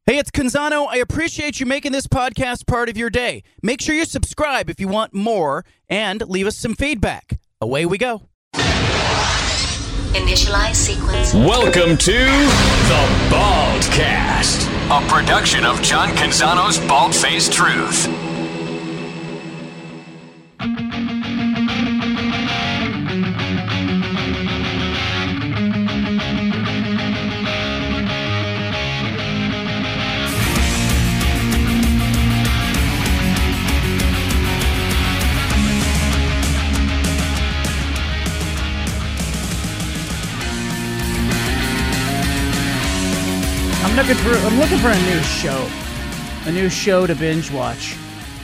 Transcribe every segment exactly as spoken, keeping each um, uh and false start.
Hey, it's Canzano. I appreciate you making this podcast part of your day. Make sure you subscribe if you want more and leave us some feedback. Away we go. Initialize sequence. Welcome to The Baldcast, a production of John Canzano's Bald-Faced Truth. I'm looking for I'm looking for a new show, a new show to binge watch.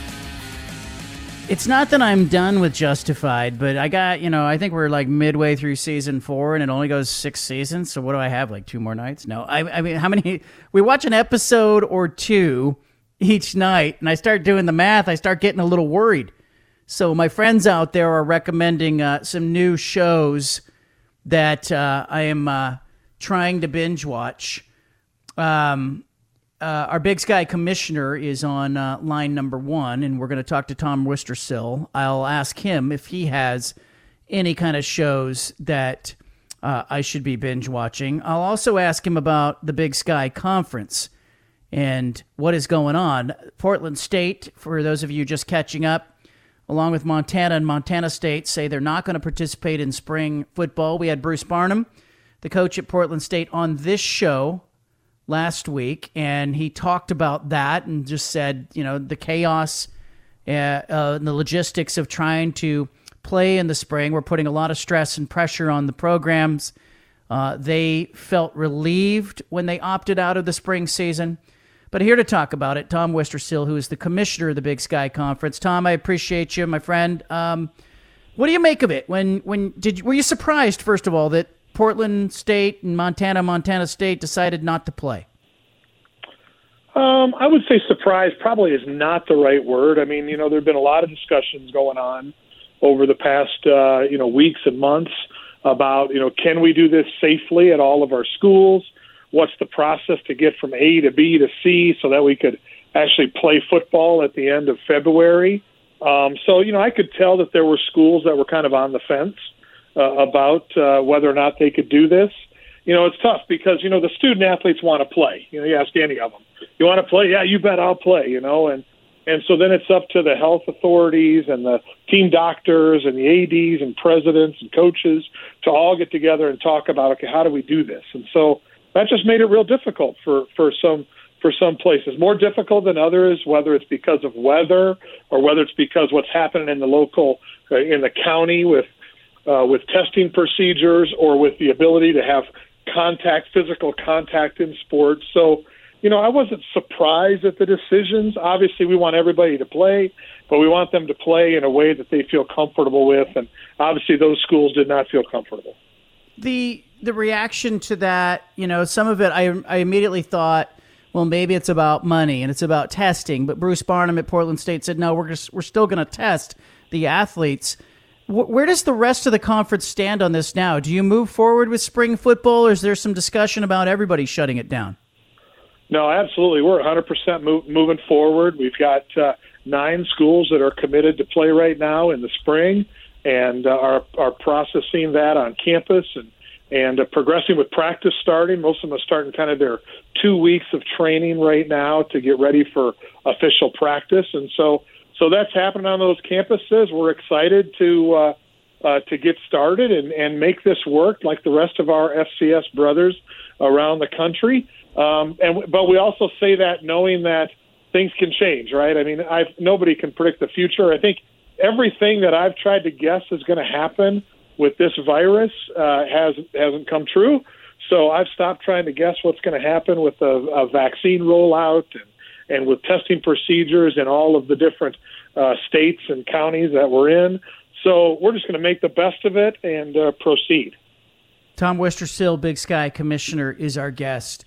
It's not that I'm done with Justified, but I got, you know, I think we're like midway through season four, and it only goes six seasons. So what do I have, like two more nights? No, I, I mean, how many? We watch an episode or two each night, and I start doing the math. I start getting a little worried. So my friends out there are recommending uh, some new shows that uh, I am uh, trying to binge watch. Um, uh, our Big Sky commissioner is on uh, line number one, and we're going to talk to Tom Wistrcill. I'll ask him if he has any kind of shows that uh, I should be binge watching. I'll also ask him about the Big Sky Conference and what is going on. Portland State, for those of you just catching up, along with Montana and Montana State, say they're not going to participate in spring football. We had Bruce Barnum, the coach at Portland State, on this show last week, and he talked about that and just said, you know, the chaos uh, uh, and the logistics of trying to play in the spring. We're putting a lot of stress and pressure on the programs. Uh, they felt relieved when they opted out of the spring season. But here to talk about it, Tom Wistrcill, who is the commissioner of the Big Sky Conference. Tom, I appreciate you, my friend. Um, what do you make of it? When when did you, were you surprised, first of all, that Portland State and Montana, Montana State decided not to play? Um, I would say surprise probably is not the right word. I mean, you know, there have been a lot of discussions going on over the past, uh, you know, weeks and months about, you know, can we do this safely at all of our schools? What's the process to get from A to B to C so that we could actually play football at the end of February? Um, so, you know, I could tell that there were schools that were kind of on the fence uh, about uh, whether or not they could do this. You know, it's tough because, you know, the student athletes want to play. You know, you ask any of them, you want to play? Yeah, you bet I'll play, you know. And, and so then it's up to the health authorities and the team doctors and the A Ds and presidents and coaches to all get together and talk about, okay, how do we do this? And so that just made it real difficult for, for some for some places. More difficult than others, whether it's because of weather or whether it's because what's happening in the local, uh, in the county with uh, with testing procedures or with the ability to have contact, physical contact in sports. So, you know, I wasn't surprised at the decisions. Obviously, we want everybody to play, but we want them to play in a way that they feel comfortable with. And obviously, those schools did not feel comfortable. The the reaction to that, you know, some of it, I I immediately thought, well, maybe it's about money and it's about testing. But Bruce Barnum at Portland State said, no, we're just, we're still going to test the athletes. Where does the rest of the conference stand on this now? Do you move forward with spring football, or is there some discussion about everybody shutting it down? No, absolutely. We're one hundred percent move, moving forward. We've got uh, nine schools that are committed to play right now in the spring and uh, are, are processing that on campus and, and uh, progressing with practice starting. Most of them are starting kind of their two weeks of training right now to get ready for official practice. And so So that's happening on those campuses. We're excited to uh, uh, to get started and, and make this work like the rest of our F C S brothers around the country. Um, and but we also say that knowing that things can change, right? I mean, I've, nobody can predict the future. I think everything that I've tried to guess is going to happen with this virus uh, has hasn't come true. So I've stopped trying to guess what's going to happen with a, a vaccine rollout and. and with testing procedures in all of the different uh, states and counties that we're in. So we're just going to make the best of it and uh, proceed. Tom Wistrcill, Big Sky Commissioner, is our guest.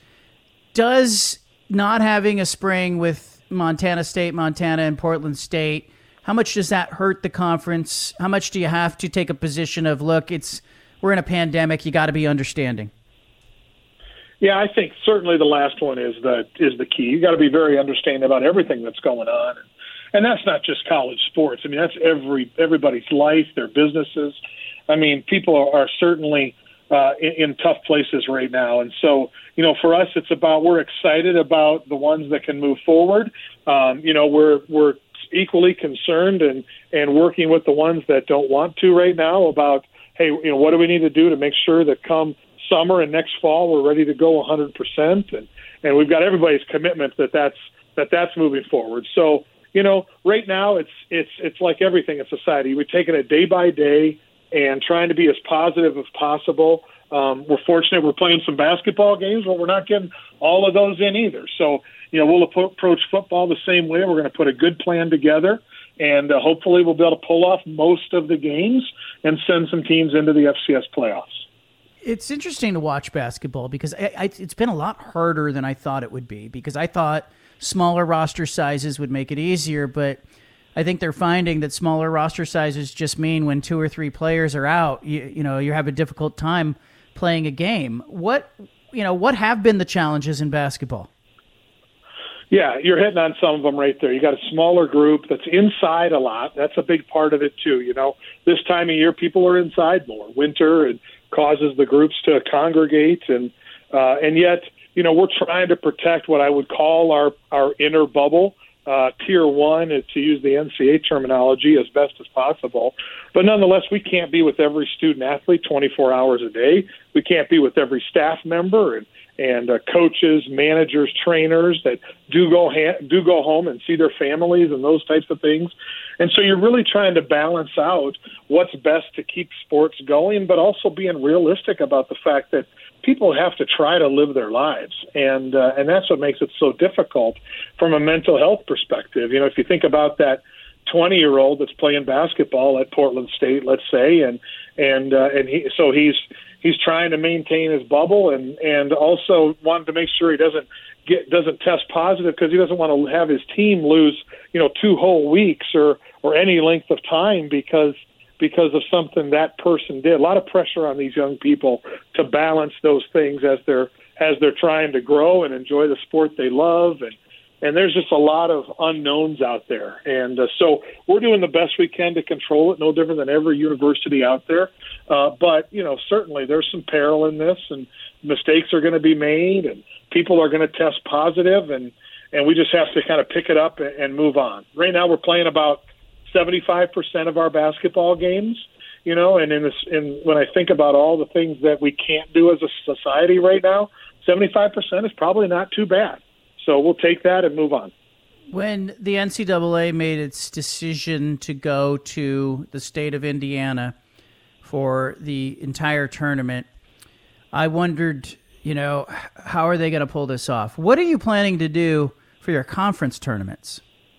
Does not having a spring with Montana State, Montana, and Portland State, how much does that hurt the conference? How much do you have to take a position of, look, it's we're in a pandemic, you got to be understanding? Yeah, I think certainly the last one is the is the key. You got to be very understanding about everything that's going on, and, and that's not just college sports. I mean, that's every everybody's life, their businesses. I mean, people are, are certainly uh, in, in tough places right now, and so you know, for us, it's about we're excited about the ones that can move forward. Um, you know, we're we're equally concerned and and working with the ones that don't want to right now about, hey, you know, what do we need to do to make sure that come summer and next fall we're ready to go one hundred percent, and and we've got everybody's commitment that that's that that's moving forward. So you know, right now it's it's it's like everything in society. We're taking it day by day and trying to be as positive as possible. Um, we're fortunate we're playing some basketball games, but we're not getting all of those in either. So you know, we'll approach football the same way. We're going to put a good plan together, and uh, hopefully we'll be able to pull off most of the games and send some teams into the F C S playoffs. It's interesting to watch basketball because I, I, it's been a lot harder than I thought it would be, because I thought smaller roster sizes would make it easier, but I think they're finding that smaller roster sizes just mean when two or three players are out, you, you know, you have a difficult time playing a game. What, you know, what have been the challenges in basketball? Yeah, you're hitting on some of them right there. You got a smaller group that's inside a lot. That's a big part of it too. You know, this time of year, people are inside more. Winter and causes the groups to congregate, and uh, and yet, you know, we're trying to protect what I would call our our inner bubble, uh, tier one, to use the N C A A terminology, as best as possible. But nonetheless, we can't be with every student athlete twenty-four hours a day. We can't be with every staff member and and uh, coaches, managers, trainers that do go ha- do go home and see their families and those types of things. And so you're really trying to balance out what's best to keep sports going, but also being realistic about the fact that people have to try to live their lives. And uh, and that's what makes it so difficult from a mental health perspective. You know, if you think about that twenty-year-old that's playing basketball at Portland State, let's say, and and uh, and he, so he's he's trying to maintain his bubble and, and also wanted to make sure he doesn't get doesn't test positive because he doesn't want to have his team lose, you know, two whole weeks or, or any length of time because because of something that person did. A lot of pressure on these young people to balance those things as they're as they're trying to grow and enjoy the sport they love, and and there's just a lot of unknowns out there. And uh, so we're doing the best we can to control it, no different than every university out there. Uh, but, you know, certainly there's some peril in this, and mistakes are going to be made, and people are going to test positive, and, and we just have to kind of pick it up and, and move on. Right now we're playing about seventy-five percent of our basketball games, you know, and in this, in, when I think about all the things that we can't do as a society right now, seventy-five percent is probably not too bad. So we'll take that and move on. When the N C double A made its decision to go to the state of Indiana for the entire tournament, I wondered, you know, how are they going to pull this off? What are you planning to do for your conference tournaments?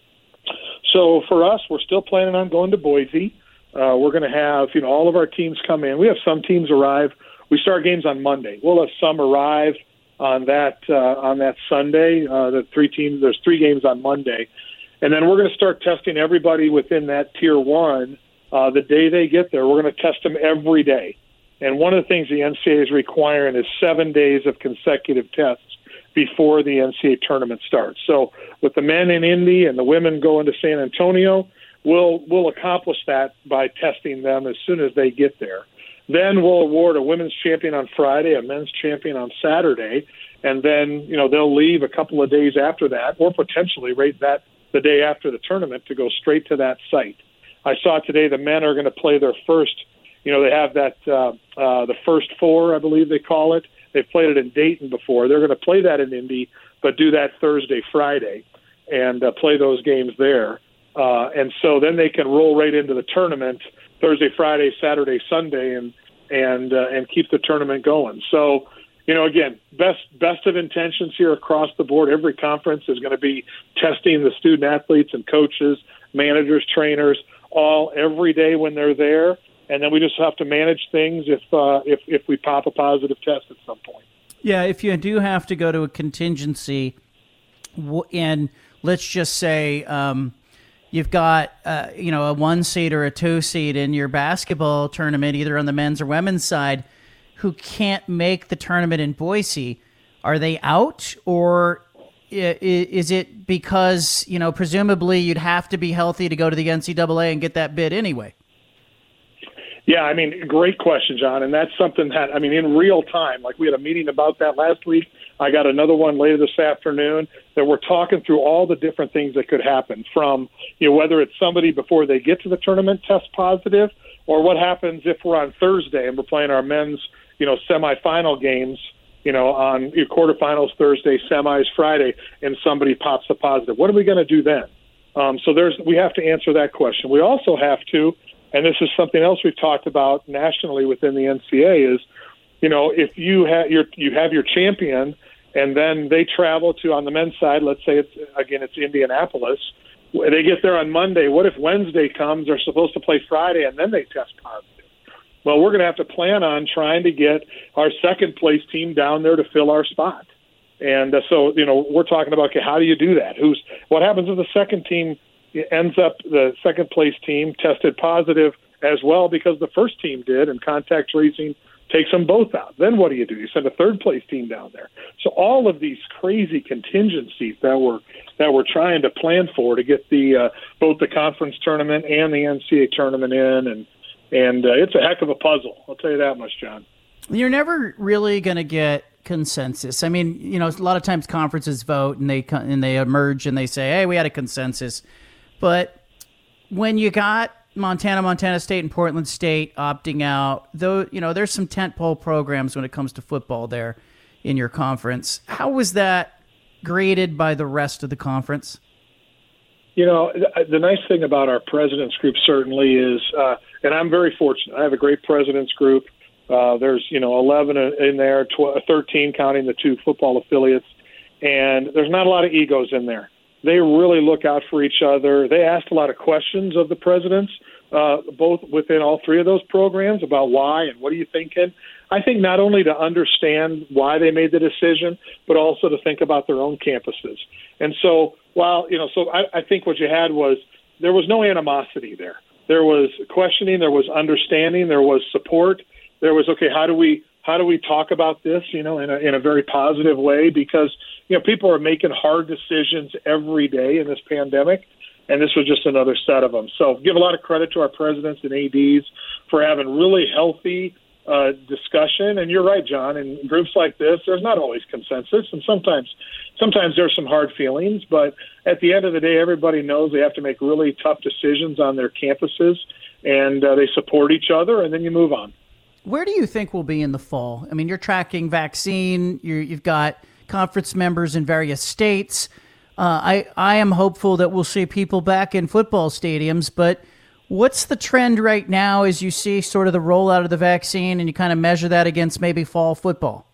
So for us, we're still planning on going to Boise. Uh, we're going to have, you know, all of our teams come in. We have some teams arrive. We start games on Monday. We'll have some arrive on that uh, on that Sunday. Uh, the three teams, there's three games on Monday, and then we're going to start testing everybody within that tier one. Uh, the day they get there, we're going to test them every day. And one of the things the N C A A is requiring is seven days of consecutive tests before the N C A A tournament starts. So with the men in Indy and the women going to San Antonio, we'll we'll accomplish that by testing them as soon as they get there. Then we'll award a women's champion on Friday, a men's champion on Saturday, and then, you know, they'll leave a couple of days after that, or potentially right that the day after the tournament, to go straight to that site. I saw today the men are going to play their first, you know, they have that uh, uh, the first four, I believe they call it. They've played it in Dayton before. They're going to play that in Indy, but do that Thursday, Friday, and uh, play those games there. Uh, and so then they can roll right into the tournament Thursday, Friday, Saturday, Sunday, and and uh, and keep the tournament going. So, you know, again, best best of intentions here across the board. Every conference is going to be testing the student athletes and coaches, managers, trainers, all every day when they're there. And then we just have to manage things if uh, if if we pop a positive test at some point. Yeah, if you do have to go to a contingency, and let's just say um, you've got uh, you know a one seed or a two seed in your basketball tournament, either on the men's or women's side, who can't make the tournament in Boise, are they out, or is it because, you know, presumably you'd have to be healthy to go to the N C double A and get that bid anyway? Yeah, I mean, great question, John. And that's something that, I mean, in real time, like we had a meeting about that last week. I got another one later this afternoon that we're talking through all the different things that could happen, from, you know, whether it's somebody before they get to the tournament test positive, or what happens if we're on Thursday and we're playing our men's, you know, semifinal games, you know, on your quarterfinals Thursday, semis Friday, and somebody pops a positive. What are we going to do then? Um, so there's, we have to answer that question. We also have to, and this is something else we've talked about nationally within the N C A A, is, you know, if you have your you have your champion, and then they travel to, on the men's side, let's say it's again it's Indianapolis, they get there on Monday. What if Wednesday comes? They're supposed to play Friday, and then they test positive. Well, we're going to have to plan on trying to get our second place team down there to fill our spot. And uh, so, you know, we're talking about, okay, how do you do that? Who's what happens if the second team ends up, the second place team tested positive as well because the first team did, and contact tracing takes them both out? Then what do you do? You send a third place team down there. So all of these crazy contingencies that we're that we're trying to plan for to get the uh, both the conference tournament and the N C A A tournament in, and and uh, it's a heck of a puzzle. I'll tell you that much, John. You're never really going to get consensus. I mean, you know, a lot of times conferences vote and they and they emerge and they say, "Hey, we had a consensus." But when you got Montana, Montana State, and Portland State opting out, though, you know, there's some tentpole programs when it comes to football there in your conference. How was that graded by the rest of the conference? You know, the nice thing about our president's group certainly is, uh, and I'm very fortunate. I have a great president's group. Uh, there's, you know, eleven in there, twelve, thirteen counting the two football affiliates, and there's not a lot of egos in there. They really look out for each other. They asked a lot of questions of the presidents, uh, both within all three of those programs, about why and what are you thinking. I think not only to understand why they made the decision, but also to think about their own campuses. And so, while, you know, so I, I think what you had was there was no animosity there. There was questioning, there was understanding, there was support. There was, okay, how do we how do we talk about this, you know, in a in a very positive way? Because, you know, people are making hard decisions every day in this pandemic, and this was just another set of them. So give a lot of credit to our presidents and A Ds for having really healthy uh, discussion. And you're right, John, in groups like this, there's not always consensus, and sometimes sometimes there's some hard feelings, but at the end of the day, everybody knows they have to make really tough decisions on their campuses, and uh, they support each other, and then you move on. Where do you think we'll be in the fall? I mean, you're tracking vaccine, you're, you've got conference members in various states. Uh, I, I am hopeful that we'll see people back in football stadiums, but what's the trend right now as you see sort of the rollout of the vaccine and you kind of measure that against maybe fall football?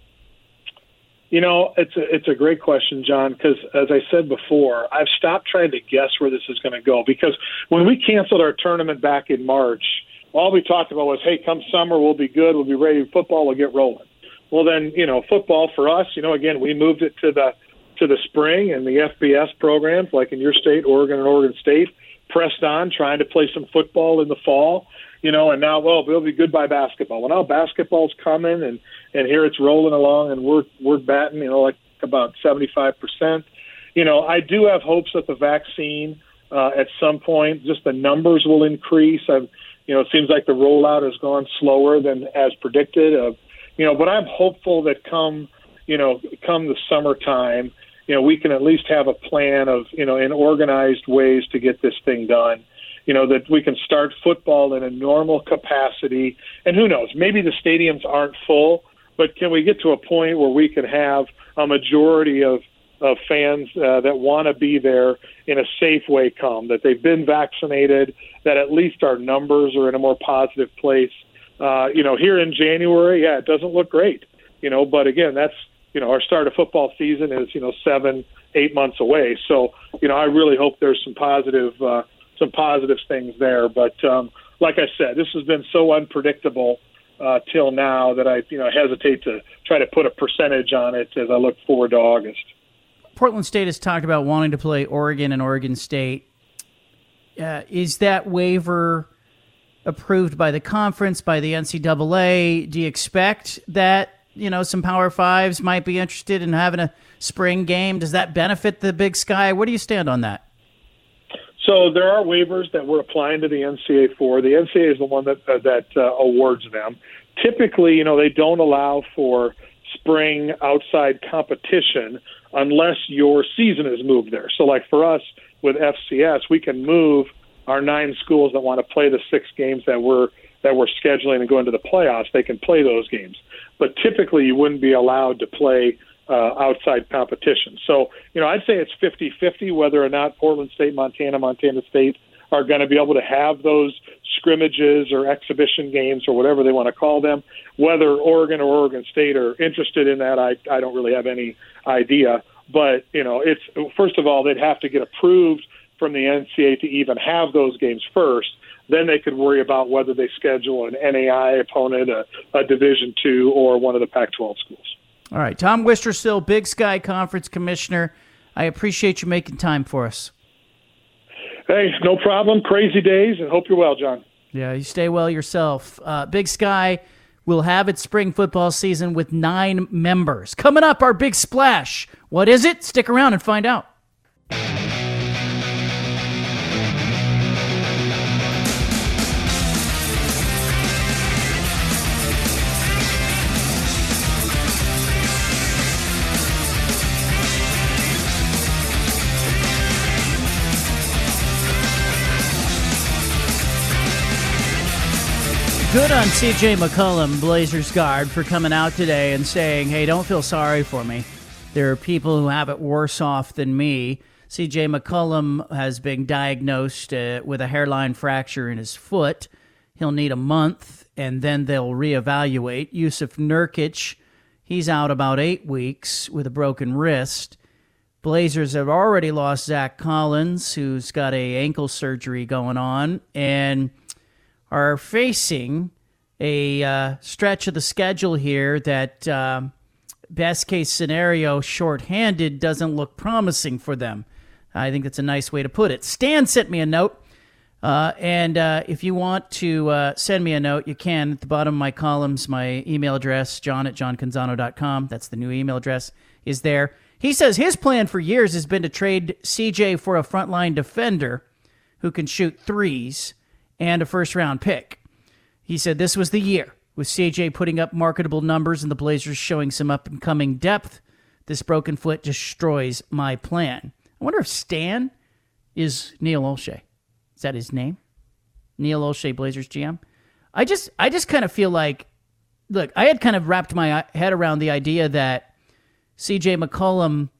You know, it's a, it's a great question, John, because as I said before, I've stopped trying to guess where this is going to go, because when we canceled our tournament back in March, all we talked about was, hey, come summer, we'll be good, we'll be ready for football, we'll get rolling. Well, then, you know, football for us, you know, again, we moved it to the to the spring, and the F B S programs, like in your state, Oregon and Oregon State, pressed on trying to play some football in the fall, you know, and now, well, we'll be good by basketball. Well, now basketball's coming, and, and here it's rolling along, and we're we're batting, you know, like about seventy-five percent. You know, I do have hopes that the vaccine, uh, at some point, just the numbers will increase. I've You know, it seems like the rollout has gone slower than as predicted. Uh, you know, but I'm hopeful that come, you know, come the summertime, you know, we can at least have a plan of, you know, in organized ways to get this thing done. You know, that we can start football in a normal capacity. And who knows, maybe the stadiums aren't full, but can we get to a point where we can have a majority of of fans uh, that want to be there in a safe way come, that they've been vaccinated, that at least our numbers are in a more positive place. Uh, you know, here in January, yeah, it doesn't look great, you know, but again, that's, you know, our start of football season is, you know, seven, eight months away. So, you know, I really hope there's some positive, uh, some positive things there. But um, like I said, this has been so unpredictable uh, till now that I, you know, hesitate to try to put a percentage on it as I look forward to August. Portland State has talked about wanting to play Oregon and Oregon State. Uh, is that waiver approved by the conference, by the N C double A? Do you expect that you know, some Power Fives might be interested in having a spring game. Does that benefit the Big Sky? Where do you stand on that? So there are waivers that we're applying to the N C double A for. The N C double A is the one that uh, that uh, awards them. Typically, you know, they don't allow for spring outside competition unless your season is moved there. So like for us with F C S, we can move our nine schools that want to play the six games that we're that we're scheduling and go into the playoffs. They can play those games. But typically you wouldn't be allowed to play uh, outside competition. So, you know, I'd say it's fifty-fifty whether or not Portland State, Montana, Montana State are going to be able to have those scrimmages or exhibition games or whatever they want to call them. Whether Oregon or Oregon State are interested in that, I, I don't really have any idea. But, you know, it's first of all, they'd have to get approved from the N C double A to even have those games first. Then they could worry about whether they schedule an N A I opponent, a, a Division two, or one of the Pac twelve schools. All right. Tom Wistrcill, Big Sky Conference Commissioner. I appreciate you making time for us. Hey, no problem. Crazy days, and hope you're well, John. Yeah, you stay well yourself. Uh, Big Sky will have its spring football season with nine members. Coming up, our big splash. What is it? Stick around and find out. Good on C J McCollum, Blazers guard, for coming out today and saying, hey, don't feel sorry for me. There are people who have it worse off than me. C J McCollum has been diagnosed uh, with a hairline fracture in his foot. He'll need a month, and then they'll reevaluate. Yusuf Nurkic, he's out about eight weeks with a broken wrist. Blazers have already lost Zach Collins, who's got a ankle surgery going on, and are facing a uh, stretch of the schedule here that, uh, best case scenario, shorthanded, doesn't look promising for them. I think that's a nice way to put it. Stan sent me a note, uh, and uh, if you want to uh, send me a note, you can. At the bottom of my columns, my email address, john at john canzano dot com, that's the new email address, is there. He says his plan for years has been to trade C J for a frontline defender who can shoot threes and a first-round pick. He said this was the year, with C J putting up marketable numbers and the Blazers showing some up-and-coming depth. This broken foot destroys my plan. I wonder if Stan is Neil Olshey. Is that his name? Neil Olshey, Blazers G M? I just I just kind of feel like, look, I had kind of wrapped my head around the idea that C J McCollum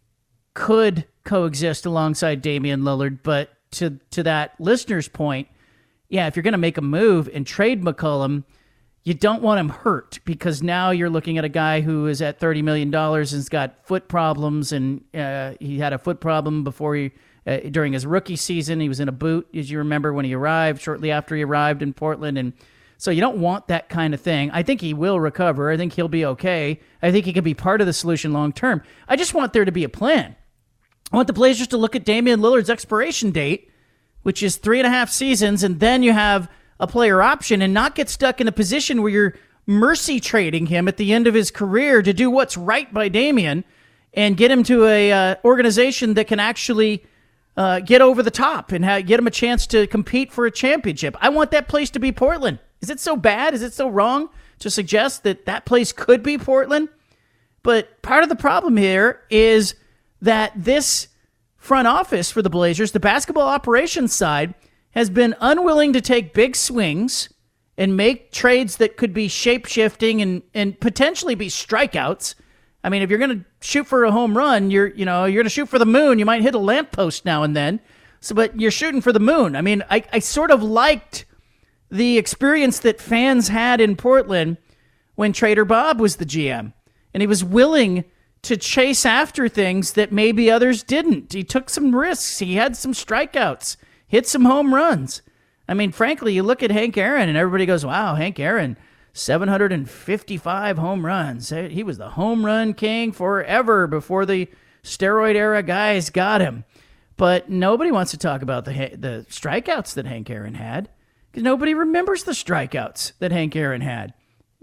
could coexist alongside Damian Lillard, but to to that listener's point, yeah, if you're going to make a move and trade McCollum, you don't want him hurt, because now you're looking at a guy who is at thirty million dollars and has got foot problems, and uh, he had a foot problem before he uh, during his rookie season. He was in a boot, as you remember, when he arrived, shortly after he arrived in Portland, and so you don't want that kind of thing. I think he will recover. I think he'll be okay. I think he can be part of the solution long term. I just want there to be a plan. I want the Blazers to look at Damian Lillard's expiration date, which is three and a half seasons, and then you have a player option, and not get stuck in a position where you're mercy trading him at the end of his career to do what's right by Damian and get him to a uh, organization that can actually uh, get over the top and ha- get him a chance to compete for a championship. I want that place to be Portland. Is it so bad? Is it so wrong to suggest that that place could be Portland? But part of the problem here is that this front office for the Blazers, the basketball operations side, has been unwilling to take big swings and make trades that could be shape-shifting and, and potentially be strikeouts. I mean, if you're going to shoot for a home run, you're you know you're going to shoot for the moon. You might hit a lamppost now and then, so but you're shooting for the moon. I mean, I, I sort of liked the experience that fans had in Portland when Trader Bob was the G M, and he was willing to chase after things that maybe others didn't. He took some risks. He had some strikeouts, hit some home runs. I mean, frankly, you look at Hank Aaron and everybody goes, wow, Hank Aaron, seven hundred fifty-five home runs. He was the home run king forever before the steroid era guys got him. But nobody wants to talk about the the strikeouts that Hank Aaron had, because nobody remembers the strikeouts that Hank Aaron had.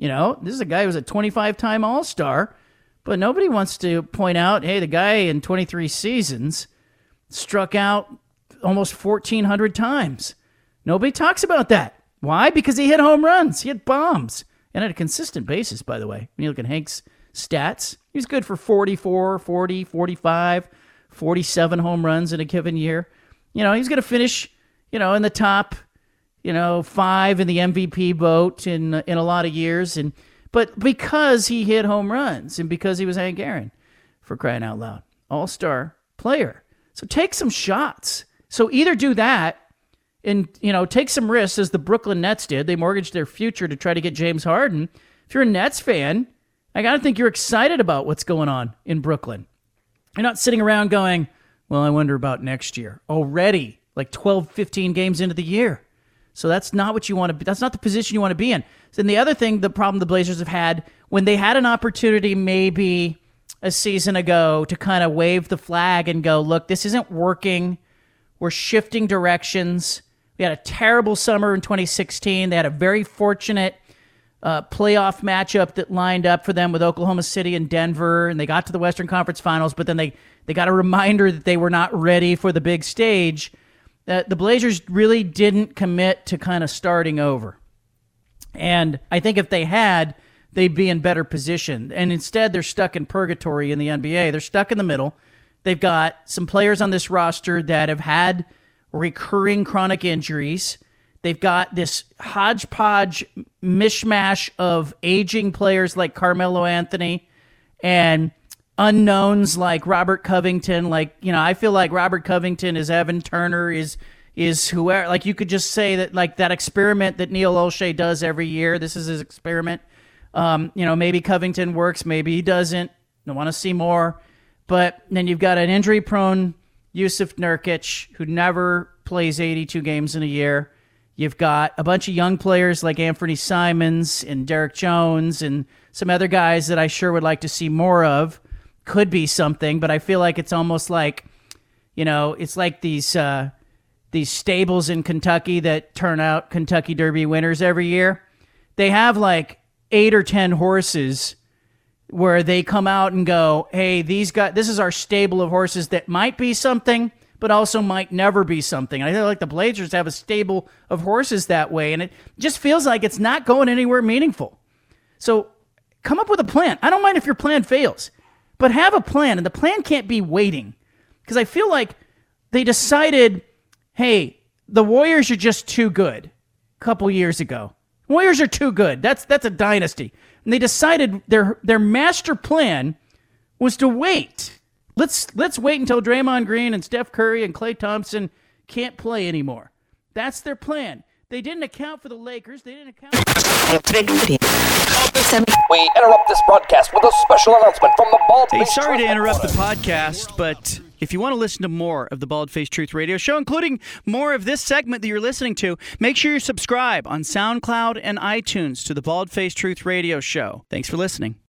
You know, this is a guy who was a twenty-five time All-Star, but nobody wants to point out, hey, the guy in twenty-three seasons struck out almost fourteen hundred times. Nobody talks about that. Why? Because he hit home runs. He hit bombs. And on a consistent basis, by the way. When you look at Hank's stats, he was good for forty-four, forty, forty-five, forty-seven home runs in a given year. You know, he's going to finish, you know, in the top, you know, five in the M V P vote in in a lot of years. And but because he hit home runs and because he was Hank Aaron, for crying out loud, all-star player. So take some shots. So either do that and, you know, take some risks as the Brooklyn Nets did. They mortgaged their future to try to get James Harden. If you're a Nets fan, I got to think you're excited about what's going on in Brooklyn. You're not sitting around going, well, I wonder about next year. Already, like twelve, fifteen games into the year. So that's not what you want to be. That's not the position you want to be in. Then the other thing, the problem the Blazers have had, when they had an opportunity maybe a season ago to kind of wave the flag and go, look, this isn't working. We're shifting directions. We had a terrible summer in twenty sixteen. They had a very fortunate uh, playoff matchup that lined up for them with Oklahoma City and Denver, and they got to the Western Conference Finals, but then they, they got a reminder that they were not ready for the big stage. Uh, the Blazers really didn't commit to kind of starting over. And I think if they had, they'd be in better position. And instead, they're stuck in purgatory in the N B A. They're stuck in the middle. They've got some players on this roster that have had recurring chronic injuries. They've got this hodgepodge mishmash of aging players like Carmelo Anthony and unknowns like Robert Covington. Like, you know, I feel like Robert Covington is Evan Turner, is is whoever. Like, you could just say that, like, that experiment that Neil Olshey does every year. This is his experiment. Um, you know, maybe Covington works, maybe he doesn't. I want to see more. But then you've got an injury-prone Yusuf Nurkic who never plays eighty-two games in a year. You've got a bunch of young players like Anthony Simons and Derek Jones and some other guys that I sure would like to see more of. Could be something, but I feel like it's almost like, you know, it's like these uh, these stables in Kentucky that turn out Kentucky Derby winners every year. They have like eight or ten horses where they come out and go, hey, these guys, this is our stable of horses that might be something, but also might never be something. I feel like the Blazers have a stable of horses that way, and it just feels like it's not going anywhere meaningful. So come up with a plan. I don't mind if your plan fails, but have a plan, and the plan can't be waiting. Because I feel like they decided, hey, the Warriors are just too good a couple years ago. Warriors are too good. That's that's a dynasty. And they decided their their master plan was to wait. Let's let's wait until Draymond Green and Steph Curry and Klay Thompson can't play anymore. That's their plan. They didn't account for the Lakers. They didn't account for We interrupt this broadcast with a special announcement from the Bald Hey, Face sorry to Truth interrupt the Headquarters. podcast, but if you want to listen to more of the Bald Face Truth Radio Show, including more of this segment that you're listening to, make sure you subscribe on SoundCloud and iTunes to the Bald Face Truth Radio Show. Thanks for listening.